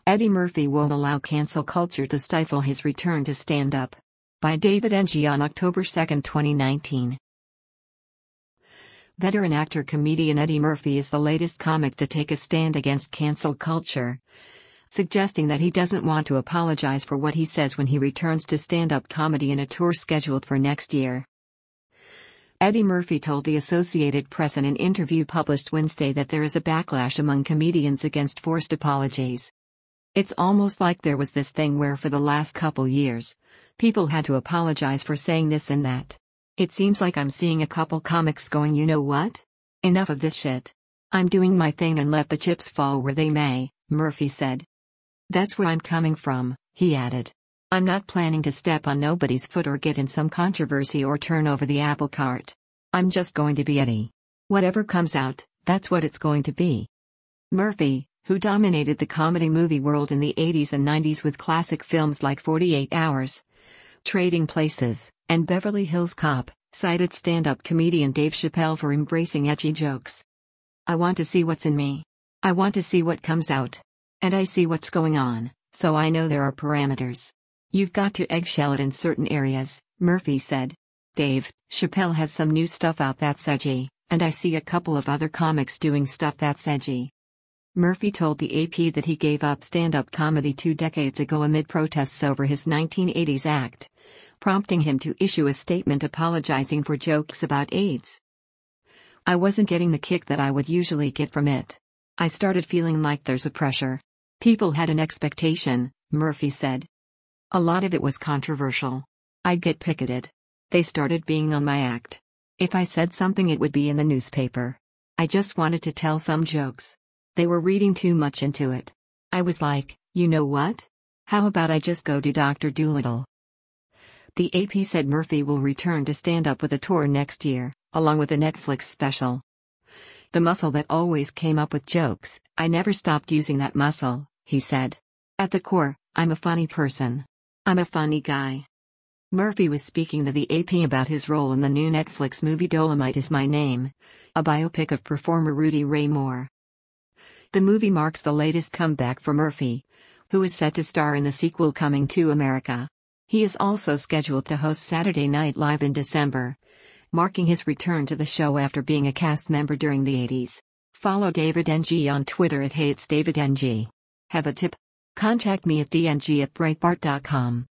Eddie Murphy won't allow cancel culture to stifle his return to stand-up. By David Ng on October 2, 2019. Veteran actor-comedian Eddie Murphy is the latest comic to take a stand against cancel culture, suggesting that he doesn't want to apologize for what he says when he returns to stand-up comedy in a tour scheduled for next year. Eddie Murphy told the Associated Press in an interview published Wednesday that there is a backlash among comedians against forced apologies. It's almost like there was this thing where for the last couple years, people had to apologize for saying this and that. It seems like I'm seeing a couple comics going, you know what? Enough of this shit. I'm doing my thing and let the chips fall where they may, Murphy said. That's where I'm coming from, he added. I'm not planning to step on nobody's foot or get in some controversy or turn over the apple cart. I'm just going to be Eddie. Whatever comes out, that's what it's going to be. Murphy, who dominated the comedy movie world in the 80s and 90s with classic films like 48 Hours, Trading Places, and Beverly Hills Cop, cited stand-up comedian Dave Chappelle for embracing edgy jokes. I want to see what's in me. I want to see what comes out. And I see what's going on, so I know there are parameters. You've got to eggshell it in certain areas, Murphy said. Dave Chappelle has some new stuff out that's edgy, and I see a couple of other comics doing stuff that's edgy. Murphy told the AP that he gave up stand-up comedy 2 decades ago amid protests over his 1980s act, prompting him to issue a statement apologizing for jokes about AIDS. I wasn't getting the kick that I would usually get from it. I started feeling like there's a pressure. People had an expectation, Murphy said. A lot of it was controversial. I'd get picketed. They started being on my act. If I said something, it would be in the newspaper. I just wanted to tell some jokes. They were reading too much into it. I was like, you know what? How about I just go do Dr. Dolittle? The AP said Murphy will return to stand up with a tour next year, along with a Netflix special. The muscle that always came up with jokes, I never stopped using that muscle, he said. At the core, I'm a funny person. I'm a funny guy. Murphy was speaking to the AP about his role in the new Netflix movie Dolomite Is My Name, a biopic of performer Rudy Ray Moore. The movie marks the latest comeback for Murphy, who is set to star in the sequel Coming to America. He is also scheduled to host Saturday Night Live in December, marking his return to the show after being a cast member during the 80s. Follow David Ng on Twitter at HeyIt'sDavidNG. Have a tip? Contact me at dng@breitbart.com.